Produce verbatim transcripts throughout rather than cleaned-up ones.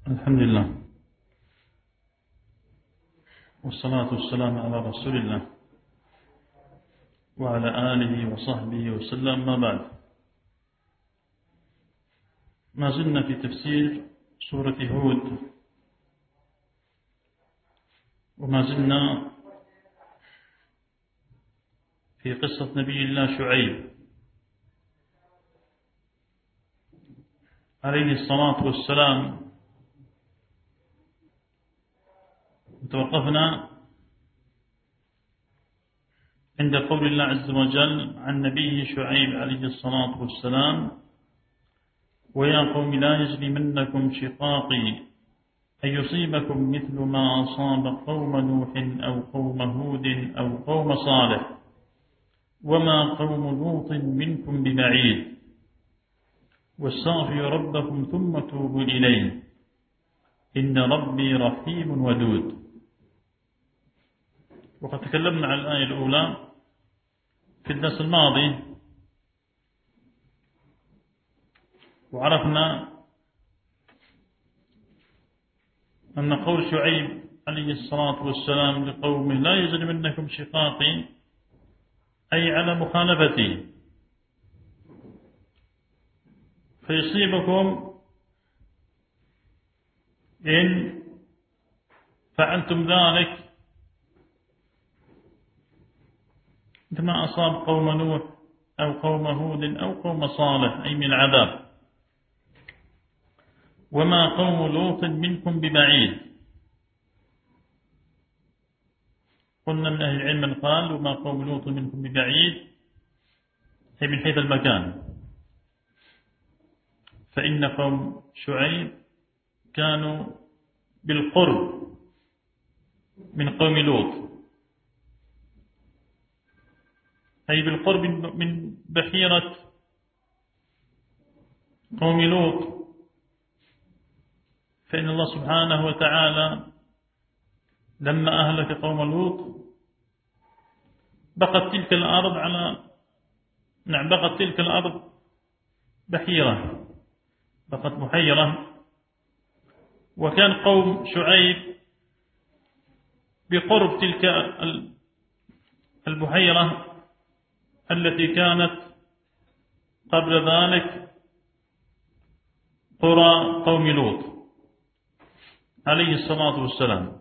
الحمد لله والصلاة والسلام على رسول الله وعلى آله وصحبه وسلم، ما بعد. ما زلنا في تفسير سورة هود، وما زلنا في قصة نبي الله شعيب عليه الصلاة والسلام. توقفنا عند قول الله عز وجل عن نبيه شعيب عليه الصلاة والسلام: ويا قوم لا يجرمنكم شقاقي أن يصيبكم مثل ما أصاب قوم نوح أو قوم هود أو قوم صالح وما قوم لوط منكم ببعيد واستغفروا ربكم ثم توبوا إليه إن ربي رحيم ودود. وقد تكلمنا عن الآية الأولى في الدرس الماضي، وعرفنا أن قول شعيب عليه الصلاة والسلام لقومه لا يجرمنكم شقاقي أي على مخالفتي فيصيبكم إن فعلتم ذلك كما أصاب قوم نوح أو قوم هود أو قوم صالح أي من العذاب، وما قوم لوط منكم ببعيد. قلنا من أهل العلم قال وما قوم لوط منكم ببعيد أي من حيث المكان، فإن قوم شعيب كانوا بالقرب من قوم لوط، أي بالقرب من بحيرة قوم لوط. فإن الله سبحانه وتعالى لما أهلك قوم لوط بقت تلك الأرض على نعم بقت تلك الأرض بحيرة، بقت بحيرة، وكان قوم شعيب بقرب تلك البحيرة التي كانت قبل ذلك قرى قوم لوط عليه الصلاة والسلام.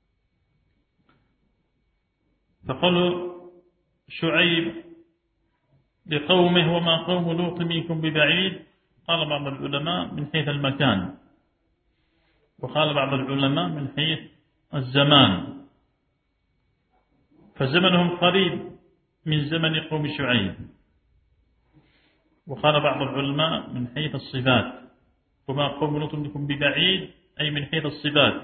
فقالوا شعيب لقومه وما قوم لوط منكم ببعيد، قال بعض العلماء من حيث المكان، وقال بعض العلماء من حيث الزمان، فزمنهم قريب من زمن قوم شعيب. وقال بعض العلماء من حيث الصفات، وما قوم لوط منكم ببعيد أي من حيث الصفات،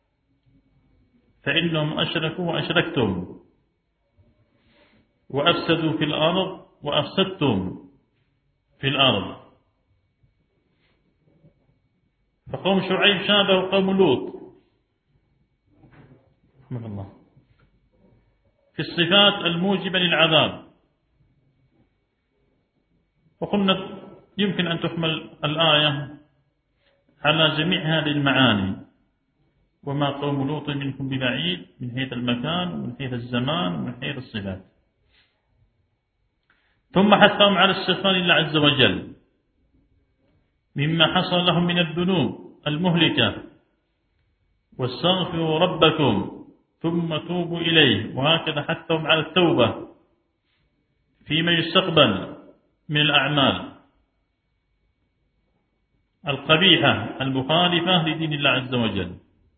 فإنهم أشركوا وأشركتم وأفسدوا في الأرض وأفسدتم في الأرض. فقوم شعيب شابه قوم لوط رحمه الله في الصفات الموجبة للعذاب. وقلنا يمكن أن تحمل الآية على جميع هذه المعاني: وما قوم لوط منكم ببعيد من حيث المكان ومن حيث الزمان ومن حيث الصفات. ثم حثهم على استغفار الله عز وجل مما حصل لهم من الذنوب المهلكة، واستغفروا ربكم ثم توبوا إليه، وهكذا حثهم على التوبة فيما يستقبل من الأعمال القبيحة المخالفة لدين الله عز وجل.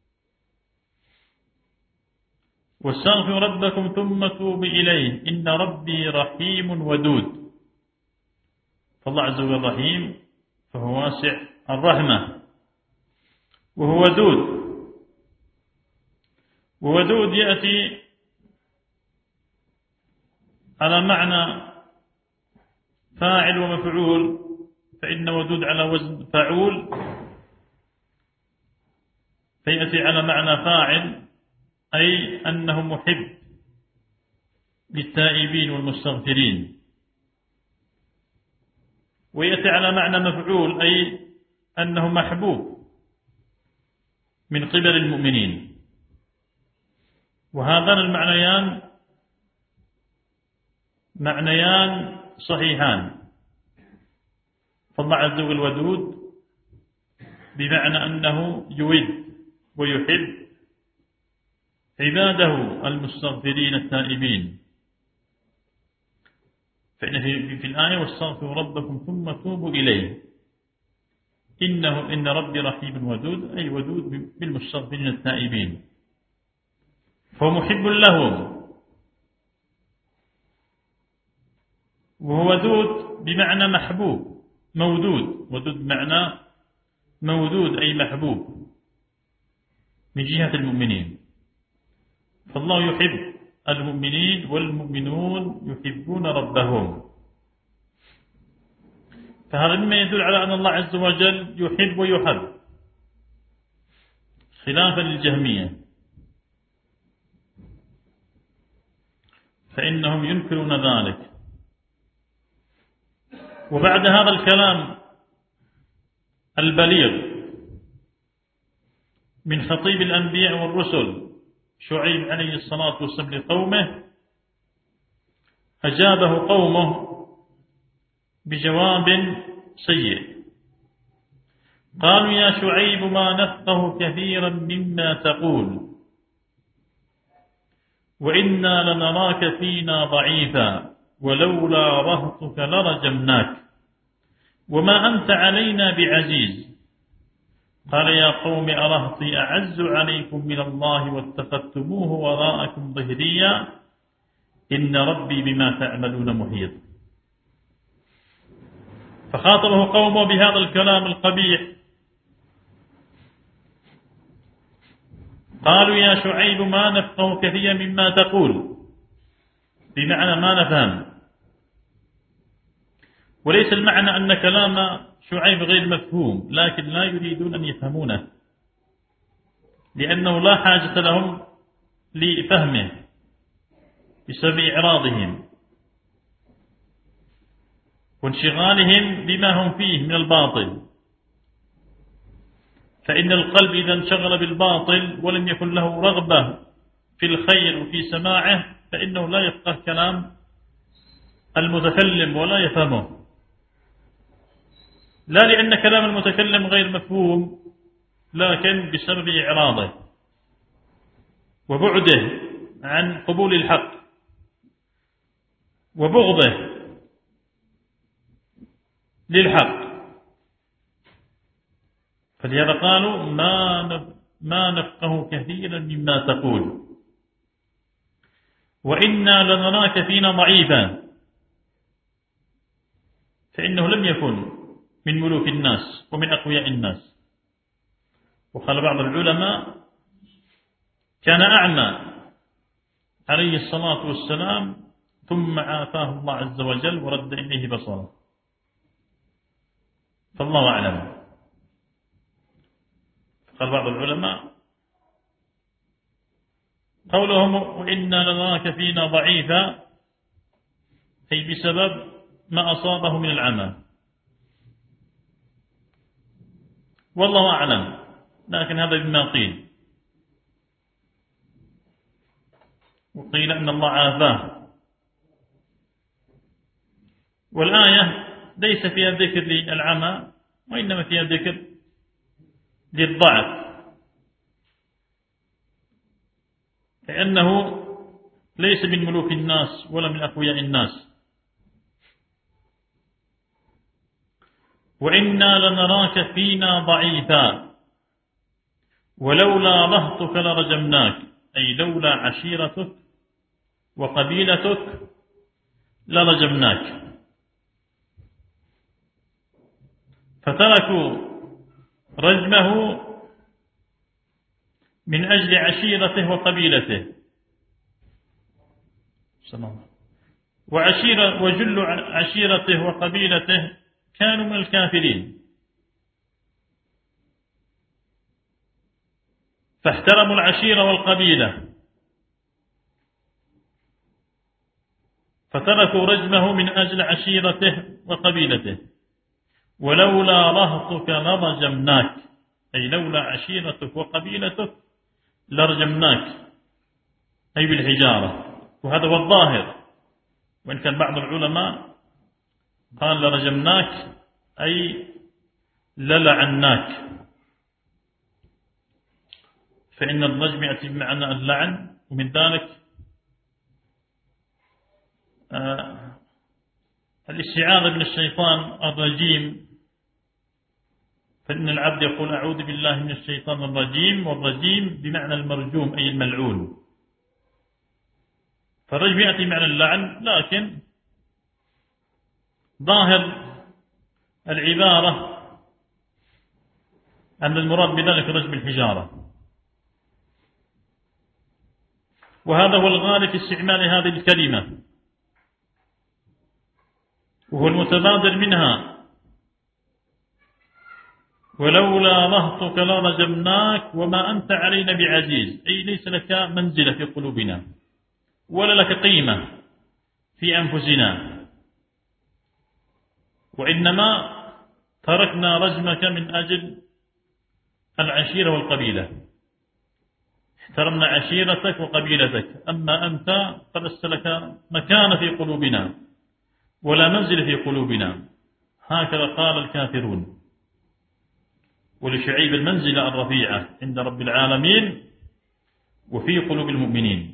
واستغفروا ربكم ثم توبوا إليه إن ربي رحيم ودود. فالله عز وجل رحيم، فهو واسع الرحمة، وهو ودود. وودود يأتي على معنى فاعل ومفعول، فإن ودود على وزن فعول، فيأتي على معنى فاعل أي أنه محب للتائبين والمستغفرين، ويأتي على معنى مفعول أي أنه محبوب من قبل المؤمنين. وهذان المعنيان معنيان صحيحان. فالله عز وجل ودود بمعنى أنه يود ويحب عباده المستغفرين التائبين، فإن في الآية واستغفروا ربكم ثم توبوا إليه إنه إن ربي رحيم ودود، أي ودود بالمستغفرين التائبين، فهو محب لهم. وهو ودود بمعنى محبوب مودود، ودود بمعنى مودود أي محبوب من جهة المؤمنين. فالله يحب المؤمنين والمؤمنون يحبون ربهم، فهذا مما يدل على أن الله عز وجل يحب ويحب، خلافا للجهمية فإنهم ينكرون ذلك. وبعد هذا الكلام البليغ من خطيب الأنبياء والرسل شعيب عليه الصلاة والسلام لقومه، أجابه قومه بجواب سيء. قالوا يا شعيب ما نفقه كثيرا مما تقول وإنا لنراك فينا ضعيفا ولولا رهطك لرجمناك وما أنت علينا بعزيز. قال يا قوم أرهطي أعز عليكم من الله واتخذتموه وراءكم ظهريا إن ربي بما تعملون محيط. فخاطبه قومه بهذا الكلام القبيح، قالوا يا شعيب ما نفقه كثيرا مما تقول، بمعنى ما نفهم. وليس المعنى أن كلام شعيب غير مفهوم، لكن لا يريدون أن يفهمونه لأنه لا حاجة لهم لفهمه بسبب إعراضهم وانشغالهم بما هم فيه من الباطل. فإن القلب إذا انشغل بالباطل ولم يكن له رغبة في الخير وفي سماعه فإنه لا يفقه كلام المتكلم ولا يفهمه، لا لأن كلام المتكلم غير مفهوم، لكن بسبب إعراضه وبعده عن قبول الحق وبغضه للحق. فلهذا قالوا ما ما نفقه كثيرا مما تقول وإنا لنراك فينا ضعيفا، فإنه لم يكن من ملوك الناس ومن أقوياء الناس. وقال بعض العلماء كان أعمى عليه الصلاة والسلام ثم عافاه الله عز وجل ورد إليه بصره، فالله أعلم. قال بعض العلماء قولهم وإنا لنراك فينا ضعيفا أي بسبب ما أصابه من العمى، والله أعلم، لكن هذا بما قيل. وقيل أن الله عافاه. والآية ليس فيها ذكر للعمى وإنما فيها ذكر للضعف، لأنه ليس من ملوك الناس ولا من أقوياء الناس. وإنا لنراك فينا ضعيفا ولولا رهطك لرجمناك، أي لولا عشيرتك وقبيلتك لرجمناك. فتركوا رجمه من أجل عشيرته وقبيلته، وعشيرة وجل عشيرته وقبيلته كانوا من الكافرين، فاحترموا العشيرة والقبيلة فتركوا رجمه من أجل عشيرته وقبيلته. ولولا رهطك لرجمناك، أي لولا عشيرتك وقبيلتك لرجمناك، أي بالحجارة. وهذا هو الظاهر، وإن كان بعض العلماء قال لرجمناك أي للعناك، فإن الرجم يأتي بمعنى اللعن، ومن ذلك آه الاستعاذة من الشيطان الرجيم، فإن العبد يقول أعوذ بالله من الشيطان الرجيم، والرجيم بمعنى المرجوم أي الملعون. فالرجم يأتي بمعنى اللعن، لكن ظاهر العبارة أن المراد بذلك رجم الحجارة، وهذا هو الغالب في استعمال هذه الكلمة، وهو المتبادر منها: ولولا رهطك لرجمناك وما أنت علينا بعزيز، أي ليس لك منزلة في قلوبنا ولا لك قيمة في أنفسنا، وإنما تركنا رجمك من أجل العشيرة والقبيلة، احترمنا عشيرتك وقبيلتك، أما أنت فلست لك مكان في قلوبنا ولا منزل في قلوبنا. هكذا قال الكافرون. ولشعيب المنزلة الرفيعة عند رب العالمين وفي قلوب المؤمنين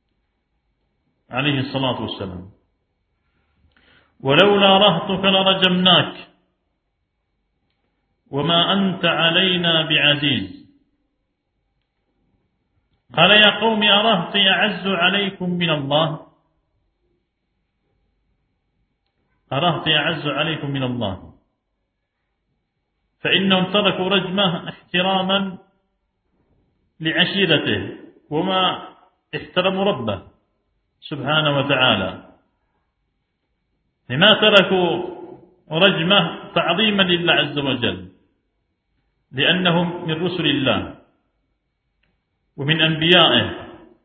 عليه الصلاة والسلام. ولولا رهطك لرجمناك وما أنت علينا بعزيز. قال يا قوم أرهطي أعز عليكم من الله، أرهطي أعز عليكم من الله، فإنهم تركوا رجمه احتراما لعشيرته وما احترموا ربه سبحانه وتعالى، لما تركوا رجمه تعظيما لله عز وجل، لأنهم من رسل الله ومن أنبيائه،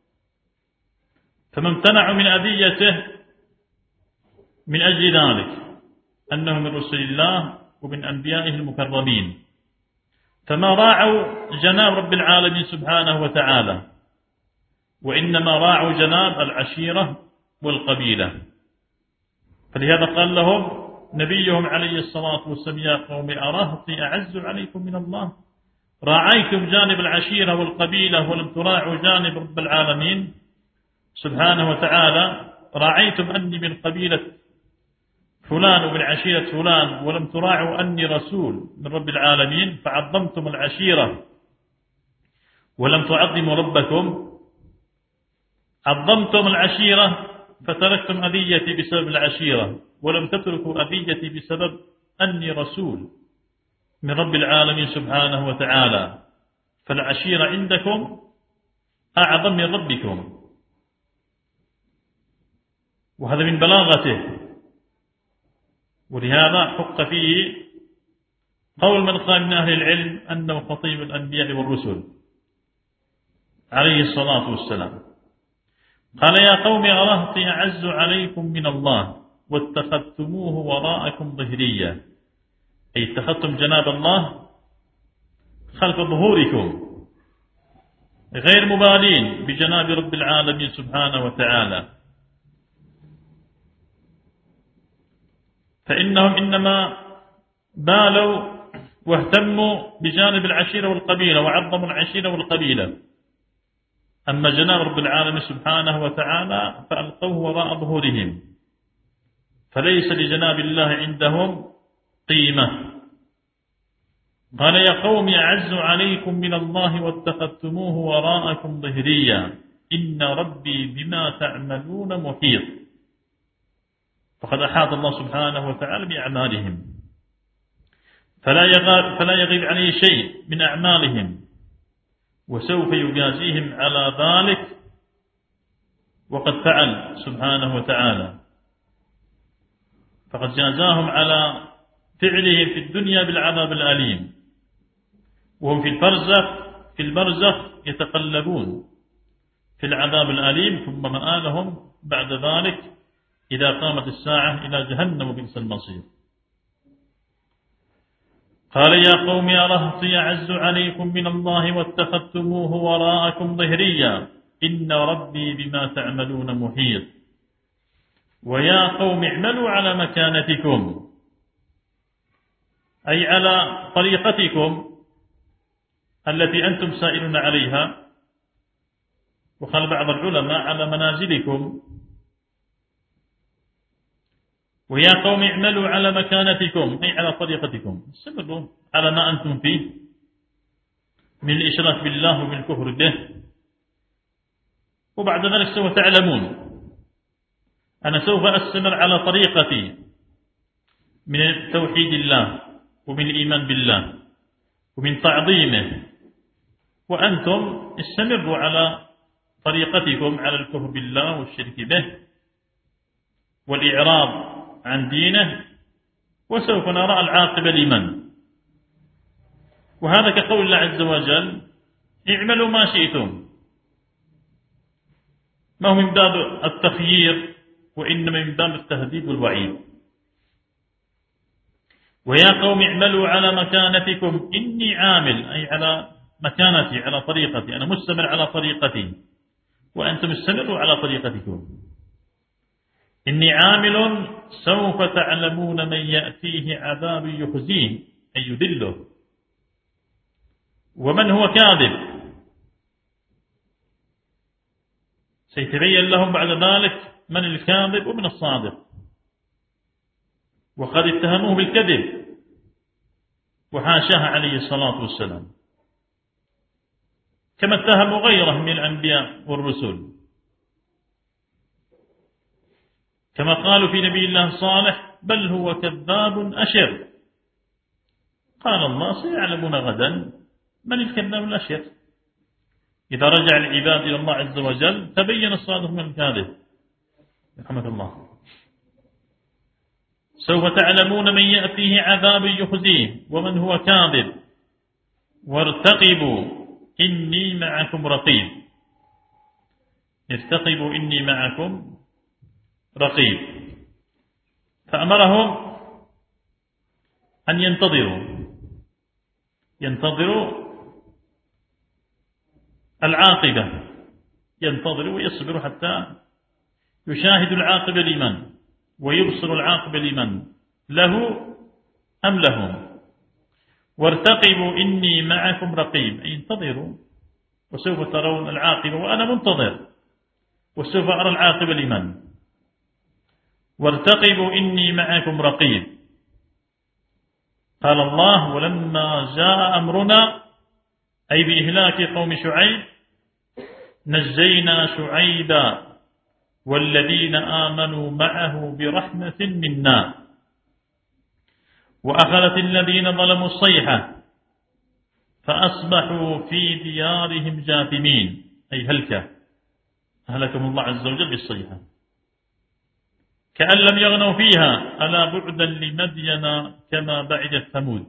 فما امتنعوا من أذيته من أجل ذلك، أنهم من رسل الله ومن أنبيائه المكرمين، فما راعوا جناب رب العالمين سبحانه وتعالى، وإنما راعوا جناب العشيرة والقبيلة. فلهذا قال لهم نبيهم عليه الصلاة والسلام يا قوم أرهطي أعز عليكم من الله، راعيتم جانب العشيرة والقبيلة ولم تراعوا جانب رب العالمين سبحانه وتعالى، راعيتم أني من قبيلة فلان ومن عشيرة فلان ولم تراعوا أني رسول من رب العالمين، فعظمتم العشيرة ولم تعظموا ربكم، عظمتم العشيرة فتركتم أذيتي بسبب العشيرة ولم تتركوا أذيتي بسبب أني رسول من رب العالمين سبحانه وتعالى، فالعشيرة عندكم أعظم من ربكم. وهذا من بلاغته، ولهذا حق فيه قول من قال من أهل العلم أنه خطيب الأنبياء والرسل عليه الصلاة والسلام. قال يا قوم أرهطي أعز عليكم من الله واتخذتموه وراءكم ظهريا، أي اتخذتم جناب الله خلف ظهوركم غير مبالين بجناب رب العالمين سبحانه وتعالى، فإنهم إنما بالوا واهتموا بجانب العشيرة والقبيلة وعظموا العشيرة والقبيلة، أما جناب رب العالمين سبحانه وتعالى فألقوه وراء ظهورهم، فليس لجناب الله عندهم قيمة. قال يا قوم أعز عليكم من الله واتخذتموه وراءكم ظهريا إن ربي بما تعملون محيط، فقد أحاط الله سبحانه وتعالى بأعمالهم، فلا يغيب, فلا يغيب عليه شيء من أعمالهم، وسوف يجازيهم على ذلك، وقد فعل سبحانه وتعالى، فقد جازاهم على فعلهم في الدنيا بالعذاب الأليم، وهم في البرزخ في البرزخ يتقلبون في العذاب الأليم، ثم مآلهم بعد ذلك إذا قامت الساعة إلى جهنم وبئس المصير. قال يا قوم أرهطي أعز عليكم من الله واتخذتموه وراءكم ظهريا إن ربي بما تعملون محيط ويا قوم اعملوا على مكانتكم أي على طريقتكم التي أنتم سائلون عليها، وقال بعض العلماء على منازلكم. ويا قوم اعملوا على مكانتكم أي على طريقتكم، استمروا على ما أنتم فيه من الإشراك بالله ومن الكفر به، وبعد ذلك سوف تعلمون أنا سوف أستمر على طريقتي من توحيد الله ومن الإيمان بالله ومن تعظيمه، وأنتم استمروا على طريقتكم على الكفر بالله والشرك به والإعراض عن دينه، وسوف نرى العاقبة لمن. وهذا كقول الله عز وجل اعملوا ما شئتم، ما هو من باب التخيير وإنما من باب التهديد والوعيد. ويا قوم اعملوا على مكانتكم إني عامل أي على مكانتي على طريقتي، أنا مستمر على طريقتي وأنتم استمروا على طريقتكم. إني عامل سوف تعلمون من يأتيه عذاب يخزيه أي يذله ومن هو كاذب، سيتبين لهم بعد ذلك من الكاذب ومن الصادق. وقد اتهموه بالكذب وحاشاها عليه الصلاة والسلام، كما اتهموا غيره من الأنبياء والرسل، كما قالوا في نبي الله صالح بل هو كذاب أشر. قال الله سيعلمون غدا من الكذاب الأشر. إذا رجع العباد إلى الله عز وجل تبين الصادق من الكاذب رحمة الله. سوف تعلمون من يأتيه عذاب يخزيه ومن هو كاذب وارتقبوا إني معكم رقيب. ارتقبوا إني معكم رقيب، فأمرهم أن ينتظروا ينتظروا العاقبة، ينتظروا ويصبروا حتى يشاهدوا العاقبة لمن ويبصر العاقبة لمن له أم لهم. وارتقبوا إني معكم رقيب أي انتظروا وسوف ترون العاقبة وأنا منتظر وسوف أرى العاقبة لمن. وارتقبوا إني معكم رقيب. قال الله ولما جاء أمرنا أي بإهلاك قوم شعيب نجينا شعيبا والذين آمنوا معه برحمة منا وأخذت الذين ظلموا الصيحة فأصبحوا في ديارهم جاثمين أي هلكة، أهلكهم الله عز وجل بالصيحة. كأن لم يغنوا فيها ألا بعدا لمدين كما بعدت ثمود.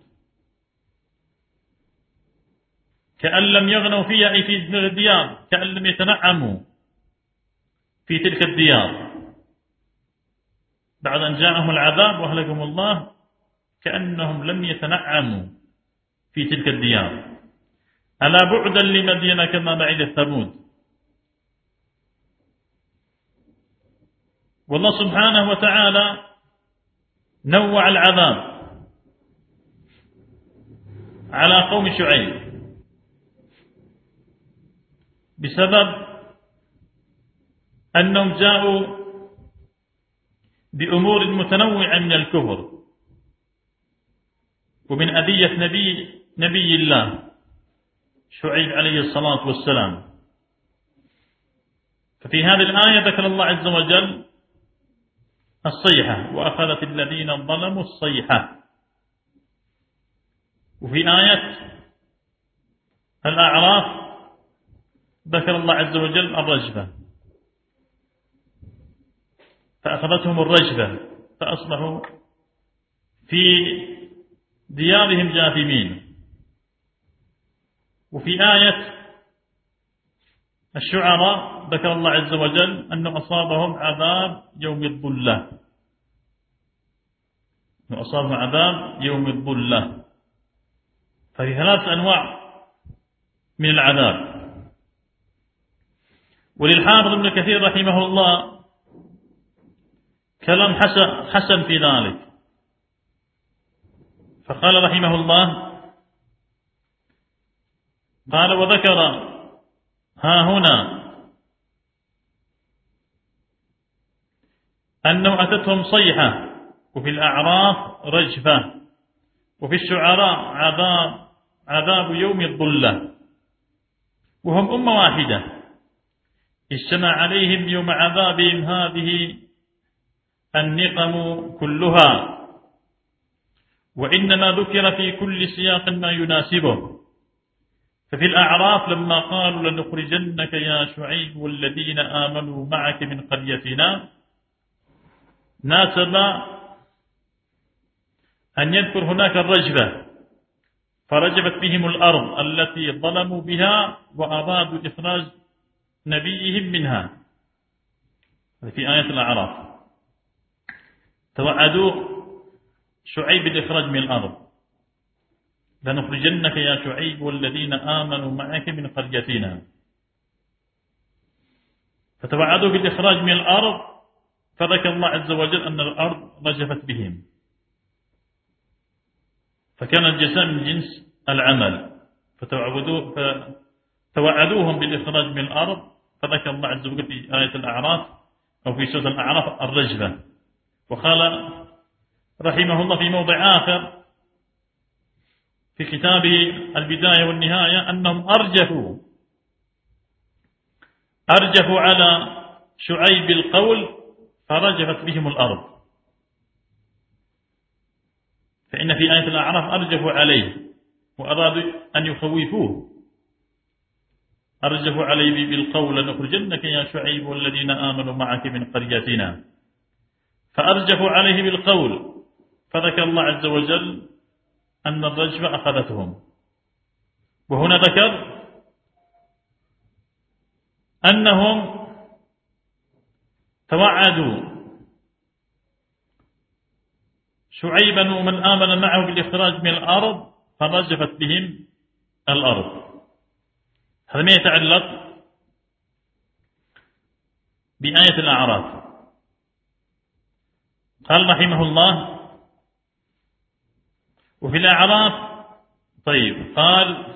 كأن لم يغنوا فيها أي في الديار، كأن لم يتنعموا في تلك الديار بعد أن جاءهم العذاب وأهلكهم الله، كأنهم لم يتنعموا في تلك الديار. ألا بعدا لمدين كما بعدت ثمود. والله سبحانه وتعالى نوع العذاب على قوم شعيب بسبب أنهم جاءوا بأمور متنوعة من الكفر ومن أذية نبي, نبي الله شعيب عليه الصلاة والسلام. ففي هذه الآية ذكر الله عز وجل الصيحة وأخذت الذين ظلموا الصيحة. وفي آية الأعراف ذكر الله عز وجل الرجفة فأخذتهم الرجفة فأصبحوا في ديارهم جاثمين. وفي آية الشعراء ذكر الله عز وجل أنه أصابهم عذاب يوم الظلة، أصابهم عذاب يوم الظلة ففي ثلاث أنواع من العذاب. وللحافظ ابن كثير رحمه الله كلام حسن في ذلك، فقال رحمه الله: قال وذكر ها هنا أنه أتتهم صيحة، وفي الأعراف رجفة، وفي الشعراء عذاب عذاب يوم الظلة، وهم أمة واحدة اجتمع عليهم يوم عذابهم هذه النقم كلها، وإنما ذكر في كل سياق ما يناسبه. ففي الأعراف لما قالوا لنخرجنك يا شعيب والذين آمنوا معك من قريتنا، ناسب أن يذكر هناك الرجفة، فرجفت بهم الأرض التي ظلموا بها وأرادوا إخراج نبيهم منها. في آية الأعراف توعدوا شعيب بالإخراج من الأرض: لنخرجنك يا شعيب والذين آمنوا معك من قريتنا، فتوعدوا بالإخراج من الأرض، فذكر الله عز وجل أن الأرض رجفت بهم، فكان الجزاء من جنس العمل، فتوعدوهم بالإخراج من الأرض، فذكر الله عز وجل في آية الأعراف أو في سورة الأعراف الرجفة. وقال رحمه الله في موضع آخر في كتابه البداية والنهاية أنهم أرجفوا أرجفوا على شعيب القول فرجفت بهم الأرض. فإن في آية الأعراف أرجفوا عليه وأرادوا أن يخوفوه، أرجفوا عليه بالقول لنخرجنك يا شعيب والذين آمنوا معك من قريتنا، فأرجفوا عليه بالقول، فذكر الله عز وجل أن الرجفة أخذتهم. وهنا ذكر أنهم توعدوا شعيبا ومن آمن معه بالإخراج من الأرض فرجفت بهم الأرض. هذا ما يتعلق بآية الأعراف. قال رحمه الله: وفي الأعراف طيب قال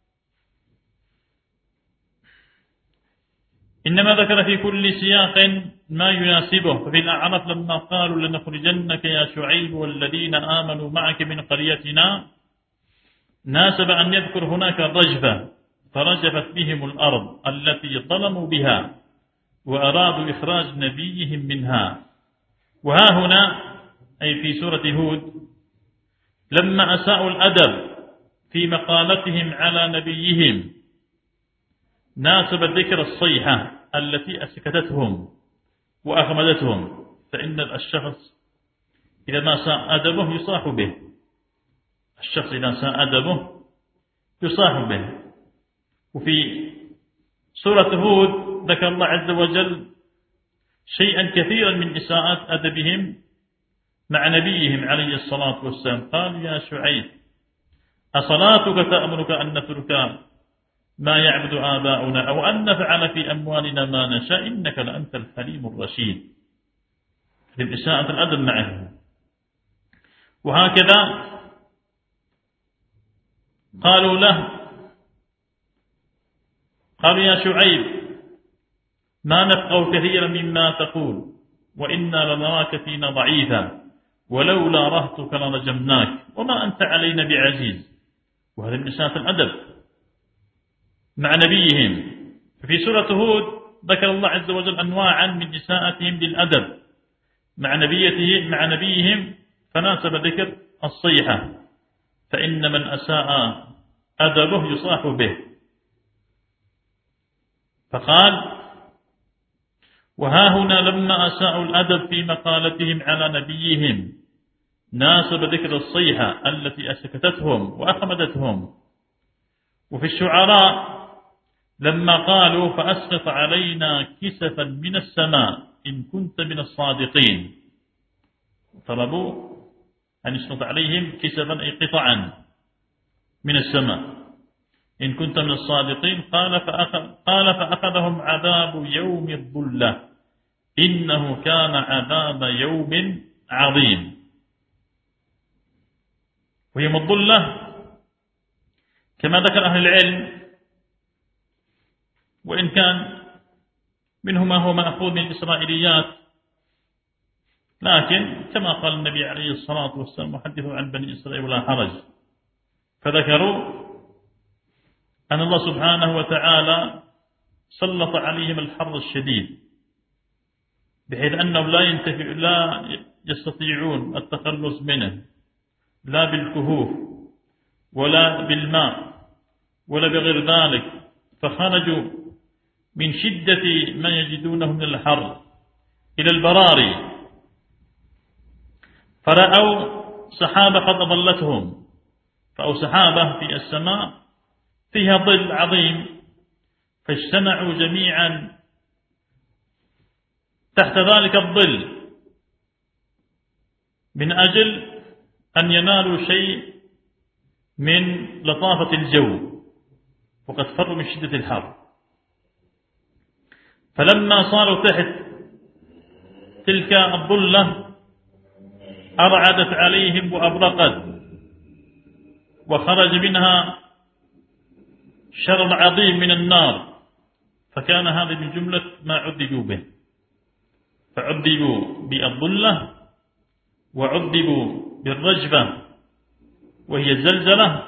إنما ذكر في كل سياق ما يناسبه. ففي الأعراف لما قالوا لنخرجنك يا شعيب والذين آمنوا معك من قريتنا، ناسب أن يذكر هناك الرجفة، فرجفت بهم الأرض التي ظلموا بها وأرادوا إخراج نبيهم منها. وها هنا أي في سورة هود لما أساءوا الأدب في مقالتهم على نبيهم، ناسب ذكر الصيحة التي أسكتتهم وأخمدتهم. فإن الشخص إذا ما ساء أدبه يصاح به، الشخص إذا ساء أدبه يصاح به. وفي سورة هود ذكر الله عز وجل شيئا كثيرا من إساءة أدبهم مع نبيهم عليه الصلاة والسلام. قال: يا شعيب أصلاتك تأمرك أن نترك ما يعبد آباؤنا أو أن نفعل في أموالنا ما نشاء إنك لأنت الحليم الرشيد. للإساءة الأدب معه. وهكذا قالوا له قالوا: يا شعيب ما نفقه كثيرا مما تقول وإنا لنراك فينا ضعيفا ولولا رهتك لرجمناك وما أنت علينا بعزيز. وهذا من إساءة الأدب مع نبيهم. في سورة هود ذكر الله عز وجل أنواعا من إساءتهم للأدب مع نبيته مع نبيهم، فناسب ذكر الصيحة، فإن من أساء أدبه يصاح به. فقال: وها هنا لما أساءوا الأدب في مقالتهم على نبيهم، ناسب ذكر الصيحة التي أسكتتهم وأخمدتهم. وفي الشعراء لما قالوا فأسقط علينا كسفا من السماء إن كنت من الصادقين، طلبوا أن يسقط عليهم كسفا أي قطعا من السماء إن كنت من الصادقين. قال فأخذ قال فأخذهم عذاب يوم الظلة إنه كان عذاب يوم عظيم. ويوم الظلة كما ذكر أهل العلم، وإن كان منه ما هو مأخوذ من الإسرائيليات، لكن كما قال النبي عليه الصلاة والسلام وحدثوا عن بني إسرائيل ولا حرج، فذكروا أن الله سبحانه وتعالى سلط عليهم الحر الشديد بحيث أنهم لا ينتفع لا يستطيعون التخلص منه لا بالكهوف ولا بالماء ولا بغير ذلك، فخرجوا من شدة ما يجدونه من الحر إلى البراري، فرأوا سحابة قد أظلتهم، فأو سحابة في السماء فيها ظل عظيم، فاجتمعوا جميعا تحت ذلك الظل من أجل أن ينالوا شيء من لطافة الجو، وقد فروا من شدة الحر. فلما صاروا تحت تلك الظلة أرعدت عليهم وأبرقت، وخرج منها شرر عظيم من النار، فكان هذا من جملة ما عذبوا به، فعذبوا بالظلة وعذبوا بالرجفة وهي الزلزلة،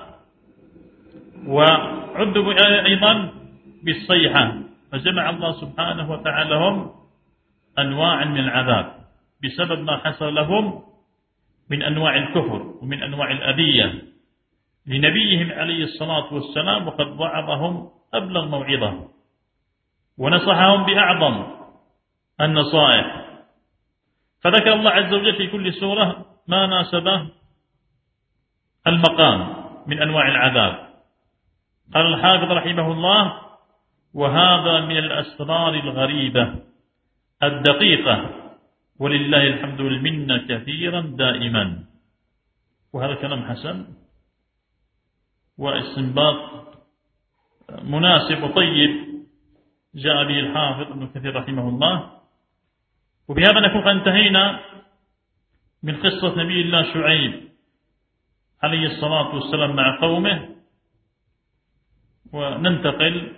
وعذبوا أيضا بالصيحة، فجمع الله سبحانه وتعالى لهم أنواع من العذاب بسبب ما حصل لهم من أنواع الكفر ومن أنواع الأذية لنبيهم عليه الصلاة والسلام، وقد وعظهم أبلغ موعظة ونصحهم بأعظم النصائح. فذكر الله عز وجل في كل سورة ما ناسبه المقام من أنواع العذاب. قال الحافظ رحمه الله: وهذا من الأسرار الغريبة الدقيقة، ولله الحمد والمنة كثيرا دائما. وهذا كلام حسن واستنباط مناسب وطيب جاء به الحافظ ابن كثير رحمه الله. وبهذا نكون قد انتهينا من قصة نبي الله شعيب عليه الصلاة والسلام مع قومه، وننتقل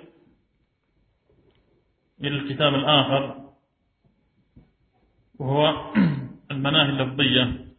إلى الكتاب الآخر وهو المناهي اللفظية